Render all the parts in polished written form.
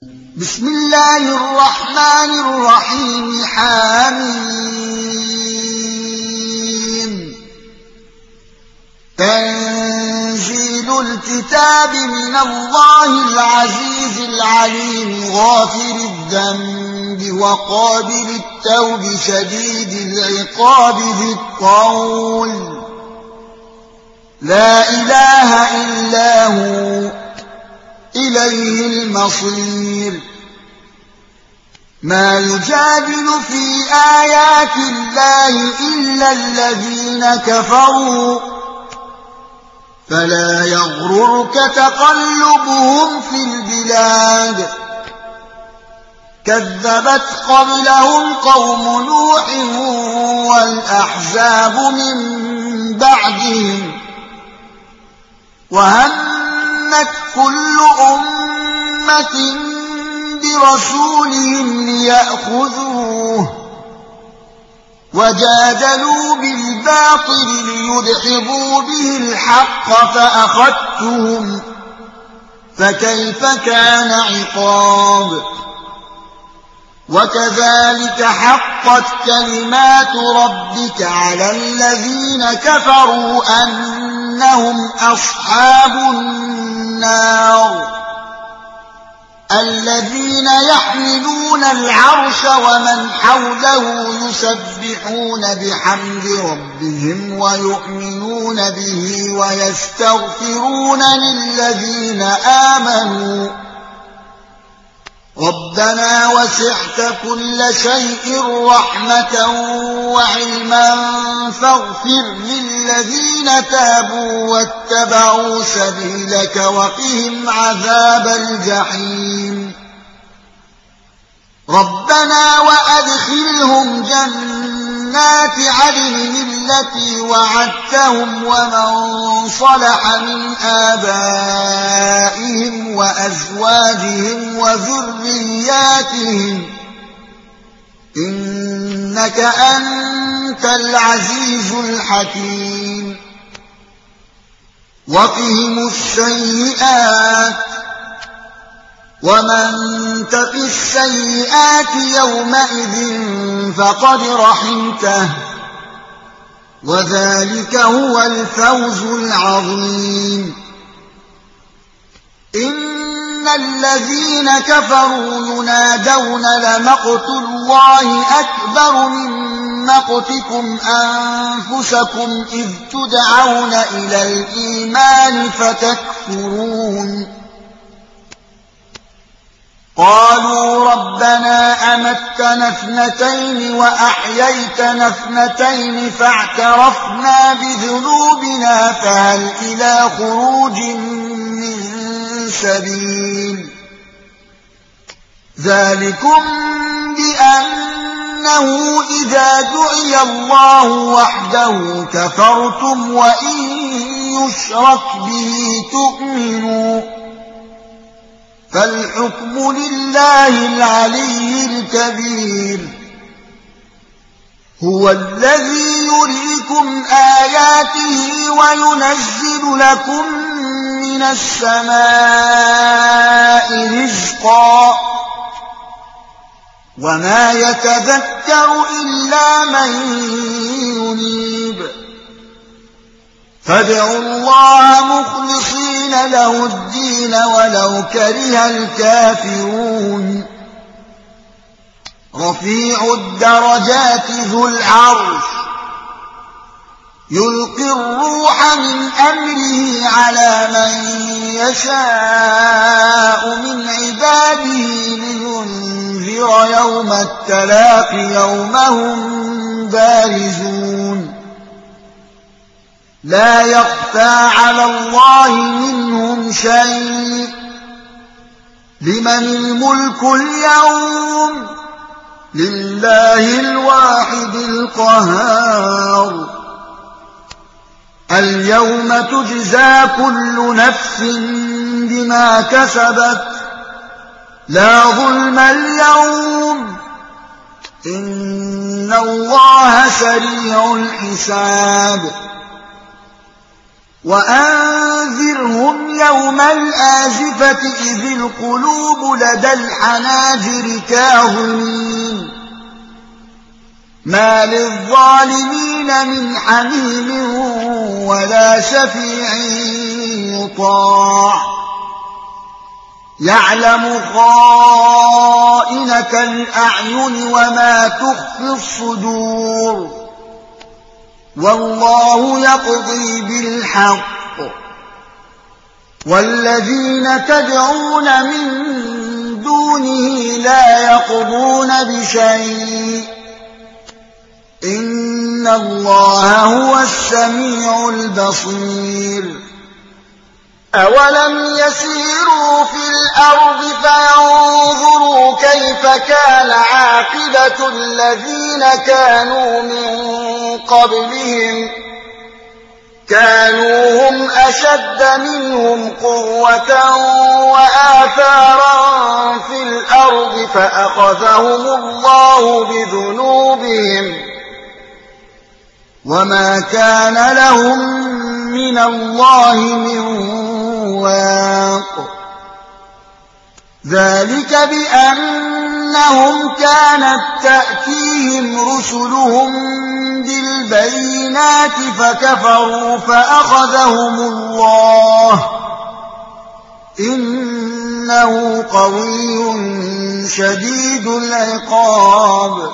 بسم الله الرحمن الرحيم حميم تنزيل الكتاب من الله العزيز العليم غافر الذنب وقابل التوب شديد العقاب ذي الطول لا إله إلا هو إليه المصير ما يجادل في آيات الله إلا الذين كفروا فلا يغررك تقلبهم في البلاد كذبت قبلهم قوم نوح والأحزاب من بعدهم وهمت كل أمة برسولهم ليأخذوه وجادلوا بالباطل ليدحضوا به الحق فأخذتهم فكيف كان عقاب وكذلك حقت كلمات ربك على الذين كفروا أنهم أصحاب النار الذين يحملون العرش ومن حوله يسبحون بحمد ربهم ويؤمنون به ويستغفرون للذين آمنوا ربنا وسعت كل شيء رحمة وعلما فاغفر للذين تابوا واتبعوا سبيلك وقهم عذاب الجحيم ربنا وأدخلهم جنات عدن التي وعدتهم ومن صلح من آبائهم وأزواجهم وذرياتهم إنك أنت العزيز الحكيم وقهم السيئات ومن تق السيئات يومئذ فقد رحمته وذلك هو الفوز العظيم إن الذين كفروا ينادون لمقت الله أكبر من مقتكم أنفسكم إذ تدعون إلى الإيمان فتكفرون قالوا ربنا أمتنا اثنتين وأحييتنا اثنتين فاعترفنا بذنوبنا فهل إلى خروج من سبيل ذلكم بأنه إذا دعي الله وحده كفرتم وإن يشرك به تؤمنوا فالحكم لله العلي الكبير هو الذي يريكم آياته وينزل لكم من السماء رزقا وما يتذكر إلا من ينيب فادعوا الله مخلصين له الدين ولو كره الكافرون رفيع الدرجات ذو العرش يلقي الروح من أمره على من يشاء من عباده لينذر يوم التلاق يوم هم بارزون لا يخفى على الله منهم شيء لمن الملك اليوم لله الواحد القهار اليوم تجزى كل نفس بما كسبت لا ظلم اليوم إن الله سريع الحساب وأنذر وأنذرهم يوم الآزفة إذ القلوب لدى الحناجر كاظمين ما للظالمين من حميم ولا شفيع يطاع يعلم خائنة الأعين وما تخفي الصدور والله يقضي بالحق والذين تدعون من دونه لا يقضون بشيء إن الله هو السميع البصير أولم يسيروا في الأرض فينظروا كيف كان عاقبة الذين كانوا من قبلهم كانوا هم أشد منهم قوة وآثارا في الأرض فأخذهم الله بذنوبهم وما كان لهم من الله من واق ذلك بأنهم كانت تأتيهم رسلهم بالبينات فكفروا فأخذهم الله إنه قوي شديد العقاب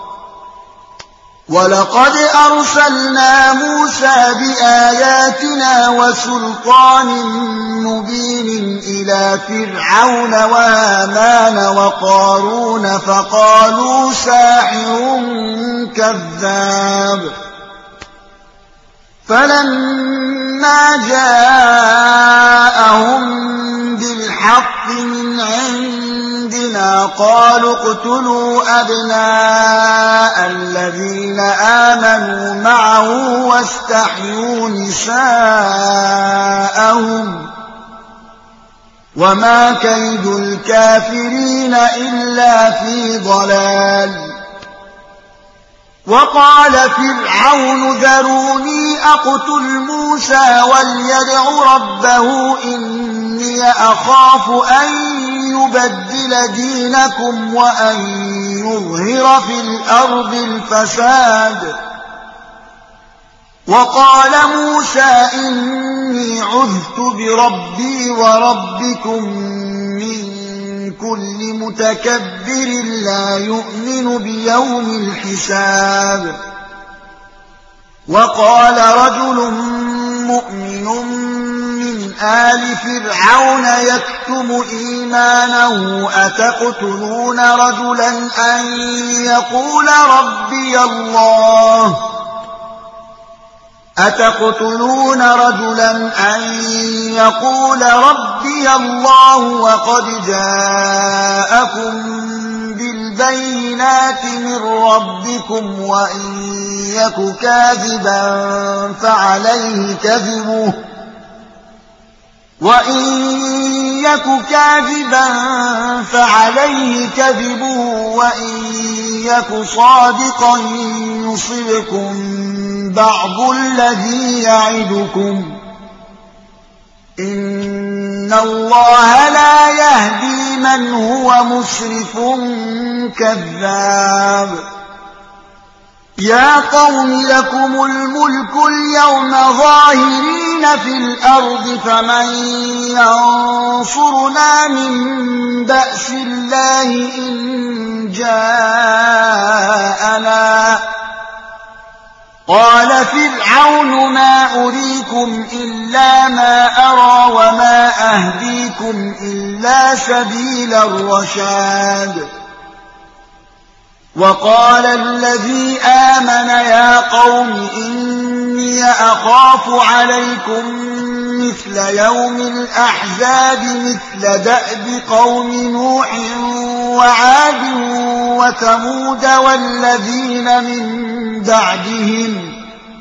ولقد أرسلنا موسى بآياتنا وسلطان مبين إلى فرعون وهامان وقارون فقالوا ساحر كذاب فلما جاءهم بالحق من عندنا قالوا اقتلوا أبناء الذين آمنوا معه واستحيوا نساءهم وما كيد الكافرين إلا في ضلال وقال فرعون ذروني أقتل موسى وليدع ربه إني أخاف أن يبدل دينكم وأن يظهر في الأرض الفساد وقال موسى إني عذت بربي وربكم من كل متكبر لا يؤمن بيوم الحساب وقال رجل مؤمن من آل فرعون يكتم إيمانه أتقتلون رجلا أن يقول ربي الله وقد جاءكم بالبينات من ربكم وإن يك كاذبا فعليه كذبه وإن يك صادقا يصبكم بعض الذي يعدكم إن الله لا يهدي من هو مسرف كذاب يا قوم لكم الملك اليوم ظاهرين في الأرض فمن ينصرنا من بأس الله إن جاءنا قال فرعون ما أريكم إلا ما أرى وما أهديكم إلا سبيل الرشاد وقال الذي آمن يا قوم إني أخاف عليكم مثل يوم الأحزاب مثل دأب قوم نوح وعاد وثمود والذين من بعدهم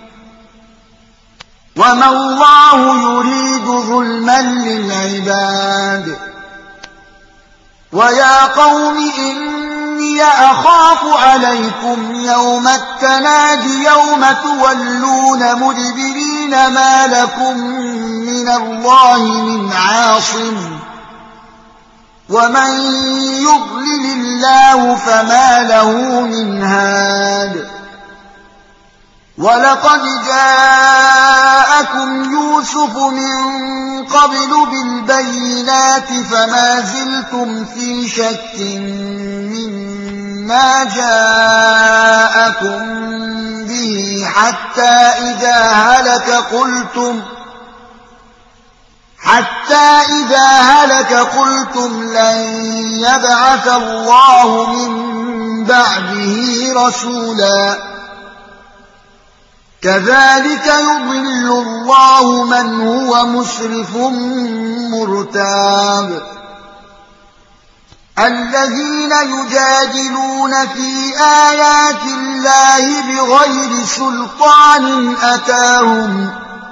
وما الله يريد ظلما للعباد ويا قوم إني أخاف عليكم يوم التناد يوم تولون مدبرين ما لكم من الله من عاصم ومن يضلل الله فما له من هاد ولقد جاءكم يوسف من قبل بالبينات فما زلتم في شك مما جاءكم به حتى إذا هلك قلتم لن يبعث الله من بعده رسولا كذلك يضل الله من هو مسرف مرتاب الذين يجادلون في آيات الله بغير سلطان أتاهم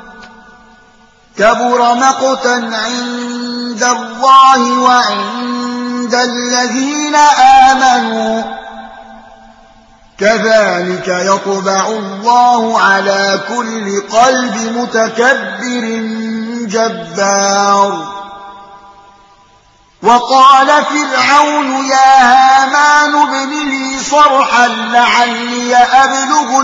كبر مقتا عند الله وعند الذين آمنوا كذلك يطبع الله على كل قلب متكبر جبار وقال فرعون يا هامان ابن لي صرحا لعلي أبلغ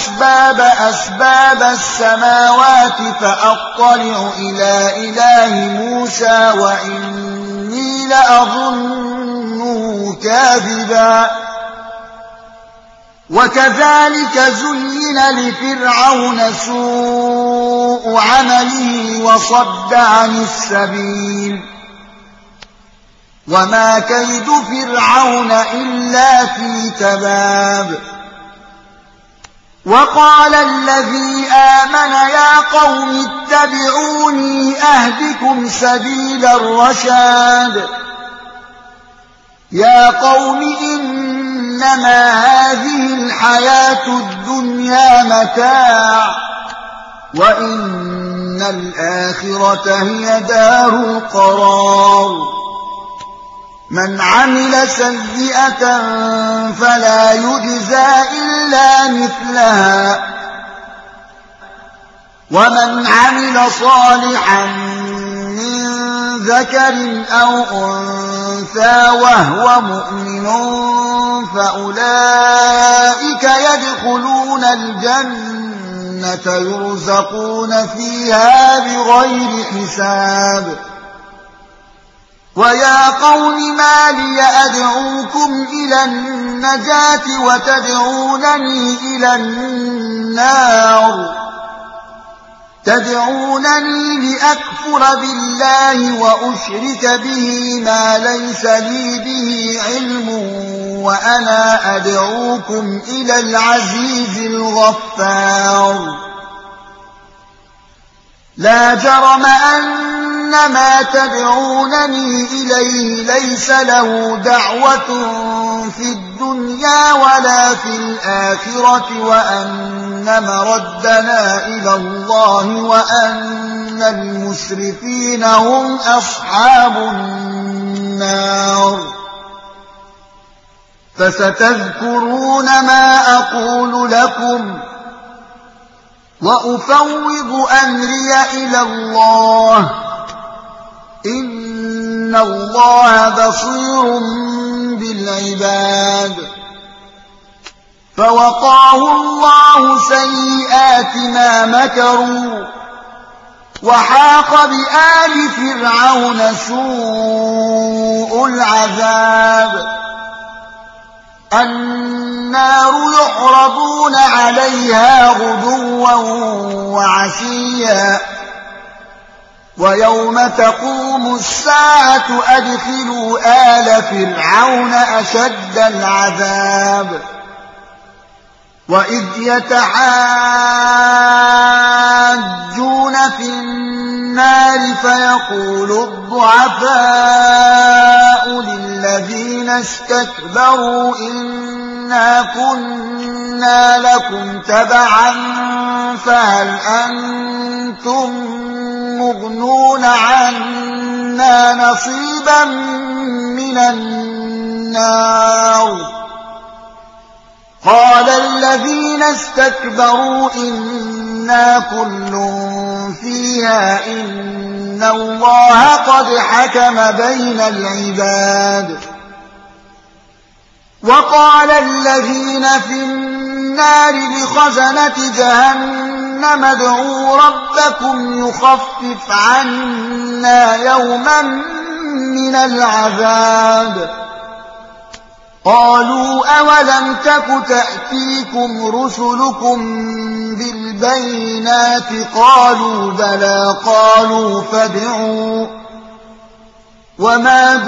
أسباب السماوات فأطلع إلى إله موسى وإني لأظنه كاذبا وكذلك زين لفرعون سوء عمله وصد عن السبيل وما كيد فرعون إلا في تباب وقال الذي آمن يا قوم اتبعوني أهدكم سبيل الرشاد يا قوم إنما هذه الحياة الدنيا متاع وإن الآخرة هي دار القرار من عمل سيئة فلا يجزى إلا مثلها ومن عمل صالحا من ذكر أو أنثى وهو مؤمن فأولئك يدخلون الجنة يرزقون فيها بغير حساب ويا قوم ما لي أدعوكم إلى النجاة وتدعونني إلى النار تدعونني لأكفر بالله وأشرك به ما ليس لي به علم وأنا أدعوكم إلى العزيز الغفار لا جرم أن ما تدعونني إليه ليس له دعوة في الدنيا ولا في الآخرة وأن مردنا إلى الله وأن المسرفين هم أصحاب النار فستذكرون ما أقول لكم وأفوض أمري إلى الله إن الله بصير بالعباد فوقاه الله سيئات ما مكروا وحاق بآل فرعون سوء العذاب النار يعرضون عليها غدوا وعشيا ويوم تقوم الساعة أدخلوا آل فرعون أشد العذاب وإذ يتحاجون في النار فيقول الضعفاء للذين استكبروا إنا كنا لكم تبعا فهل أنتم مغنون عنا نصيبا من النار قال الذين استكبروا إنا كل فيها إن الله قد حكم بين العباد. وقال الذين في النار لخزنة جهنم ادعوا ربكم يخفف عنا يوما من العذاب. قالوا أولم تك تأتيكم رسلكم بالبينات قالوا بلى قالوا فادعوا وما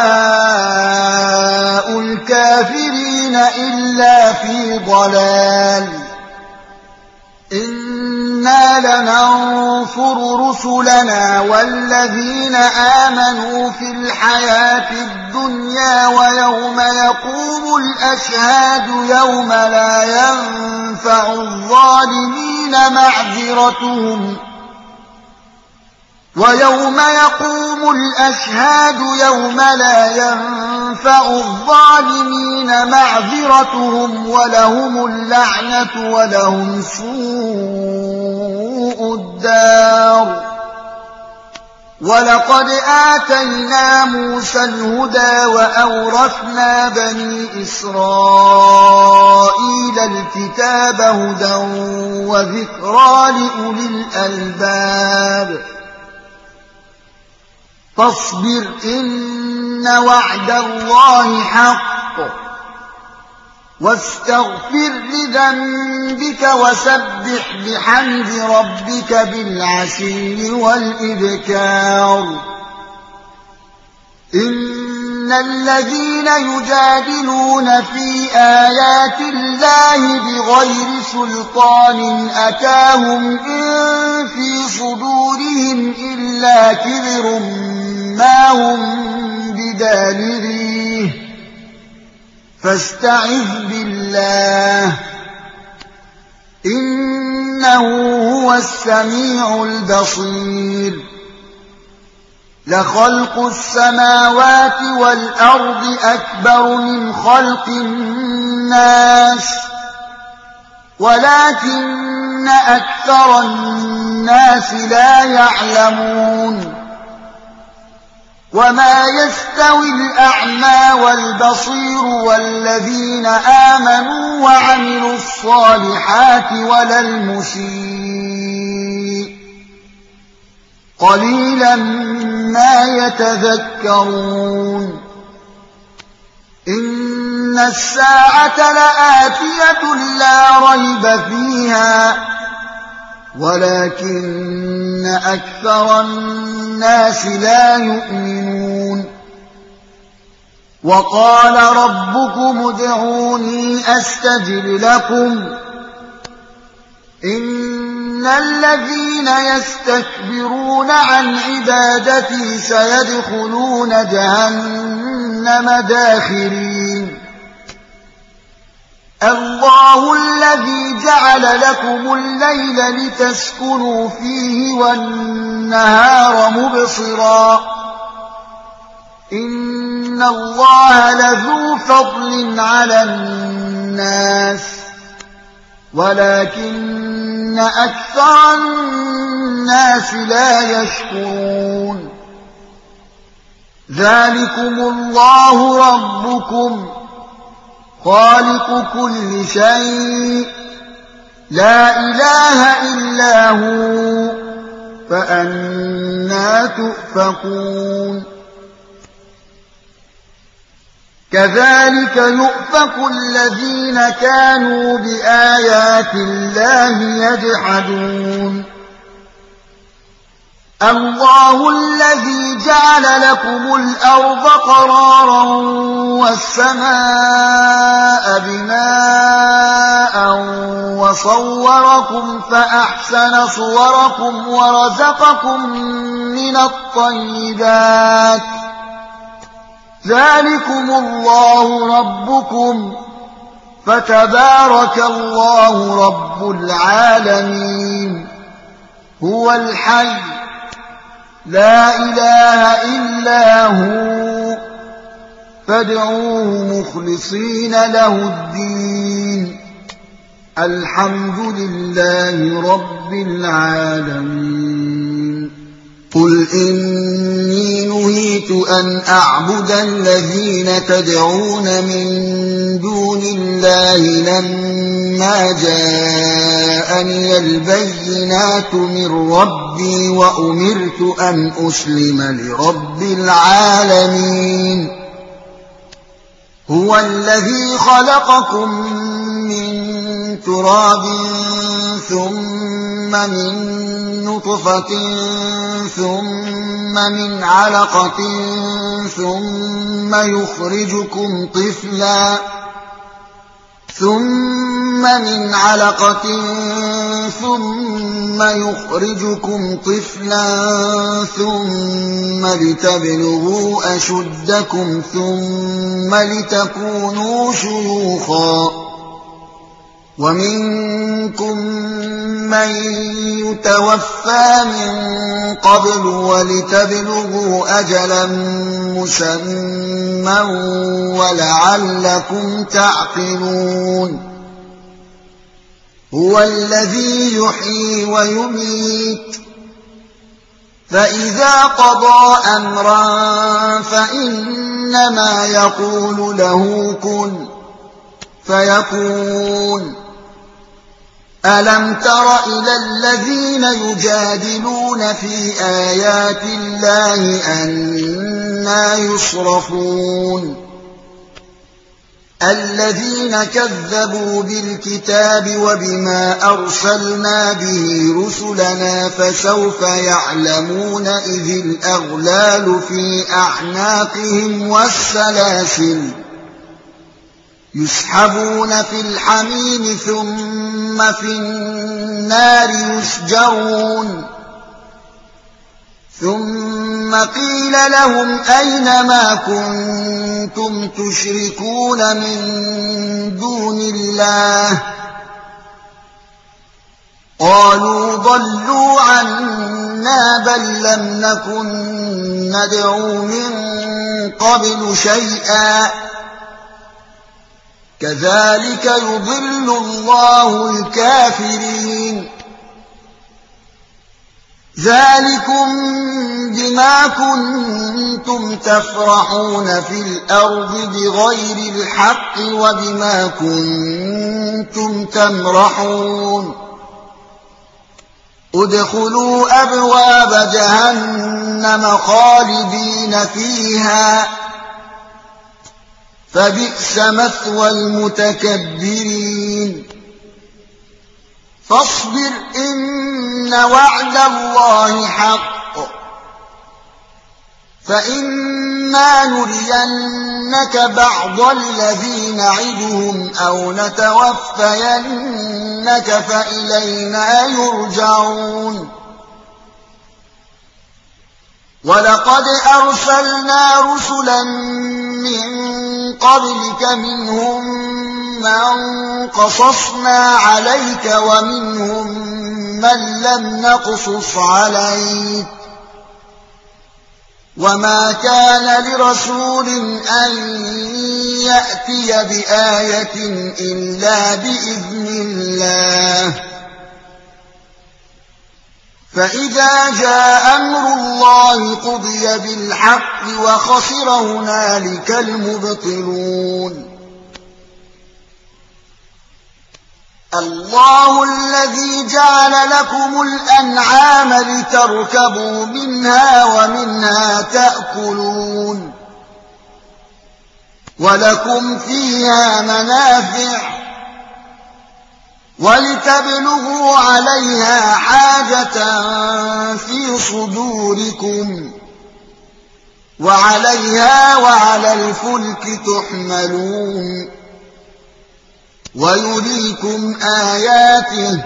دعاء الكافرين إلا في ضلال. إنا لننصر رسلنا والذين آمنوا في الحياة الدنيا ويوم يقوم الأشهاد يوم لا ينفع الظالمين معذرتهم ولهم اللعنة ولهم سوء الدار. ولقد آتينا موسى الهدى وأورثنا بني إسرائيل الكتاب هدى وذكرى لأولي الألباب. فاصبر إن وعد الله حق واستغفر لذنبك وسبح بحمد ربك بالعشي والإبكار. إن الذين يجادلون في آيات الله بغير سلطان أتاهم إن في صدورهم إلا كبر ما هم بدالريه فاستعذ بالله إنه هو السميع البصير. لخلق السماوات والأرض أكبر من خلق الناس ولكن أكثر الناس لا يعلمون. وما يستوي الأعمى والبصير والذين آمنوا وعملوا الصالحات ولا المسيء قليلا ما يتذكرون. إن الساعة لآتية لا ريب فيها ولكن أكثر الناس لا يؤمنون. وقال ربكم ادعوني أستجب لكم إن الذين يستكبرون عن عبادتي سيدخلون جهنم داخرين. الله الذي جعل لكم الليل لتسكنوا فيه والنهار مبصرا إن الله لذو فضل على الناس ولكن أكثر الناس لا يشكرون. ذلكم الله ربكم خالق كل شيء لا إله إلا هو فأنى تؤفكون. كذلك يؤفك الذين كانوا بآيات الله يجحدون. الله الذي جعل لكم الأرض قرارا والسماء بناء وصوركم فأحسن صوركم ورزقكم من الطيبات. ذلكم الله ربكم فتبارك الله رب العالمين. هو الحي لا إله إلا هو فادعوه مخلصين له الدين الحمد لله رب العالمين. قل إني نهيت أن أعبد الذين تدعون من دون الله لما جاءني البينات من ربي وأمرت أن أسلم لرب العالمين. هو الذي خلقكم من تراب ثم من نطفة ثم من علقة ثم يخرجكم طفلا ثم لتبلغوا أشدكم ثم لتكونوا شيوخا ومنكم من يتوفى من قبل ولتبلغوا أجلا مسمى ولعلكم تعقلون. هو الذي يحيي ويميت فإذا قضى أمرا فإنما يقول له كن فيكون. ألم تر إلى الذين يجادلون في آيات الله أنى يصرفون الذين كذبوا بالكتاب وبما أرسلنا به رسلنا فسوف يعلمون إذ الأغلال في أعناقهم والسلاسل يسحبون في الحميم ثم في النار يسجرون. ثم قيل لهم أين ما كنتم تشركون من دون الله قالوا ضلوا عنا بل لم نكن ندعو من قبل شيئا كذلك يضل الله الكافرين. ذلكم بما كنتم تفرحون في الأرض بغير الحق وبما كنتم تمرحون. ادخلوا أبواب جهنم خالدين فيها فبئس مثوى المتكبرين. فاصبر إن وعد الله حق فإما نرينك بعض الذي نعدهم أو نتوفينك فإلينا يرجعون. ولقد أرسلنا رسلا من قبلك منهم من قصصنا عليك ومنهم من لم نقصص عليك وما كان لرسول أن يأتي بآية إلا بإذن الله. فإذا جاء أمر الله قضي بالحق وخسر هنالك المبطلون. الله الذي جعل لكم الأنعام لتركبوا منها ومنها تأكلون ولكم فيها منافع ولتبلغوا عليها حاجة في صدوركم وعليها وعلى الفلك تحملون ويريكم آياته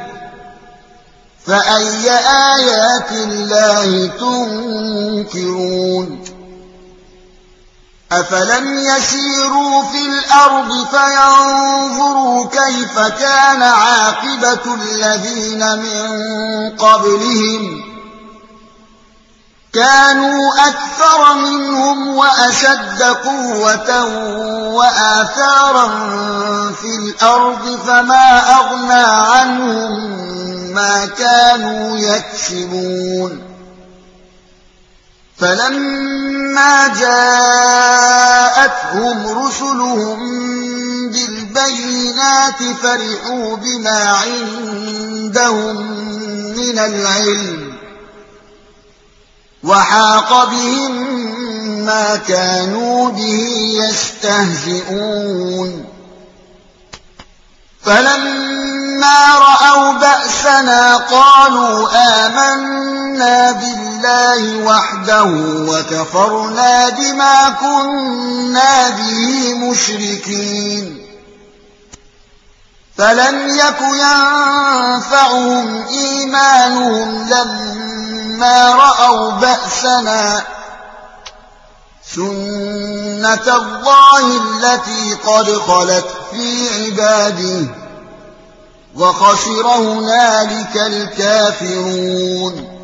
فأي آيات الله تنكرون. أفلم يسيروا في الأرض فينظروا كيف كان عاقبة الذين من قبلهم كانوا أكثر منهم وأشد قوة وآثارا في الأرض فما أغنى عنهم ما كانوا يكسبون فلما جاءتهم رسلهم بالبينات فرحوا بما عندهم من العلم وحاق بهم ما كانوا به يستهزئون فلما رأوا بأسنا قالوا آمنا بالله وحده وكفرنا بما كنا به مشركين فلم يك ينفعهم إيمانهم لما رأوا بأسنا سنة الله التي قد خلت في عباده وخسر هنالك الكافرون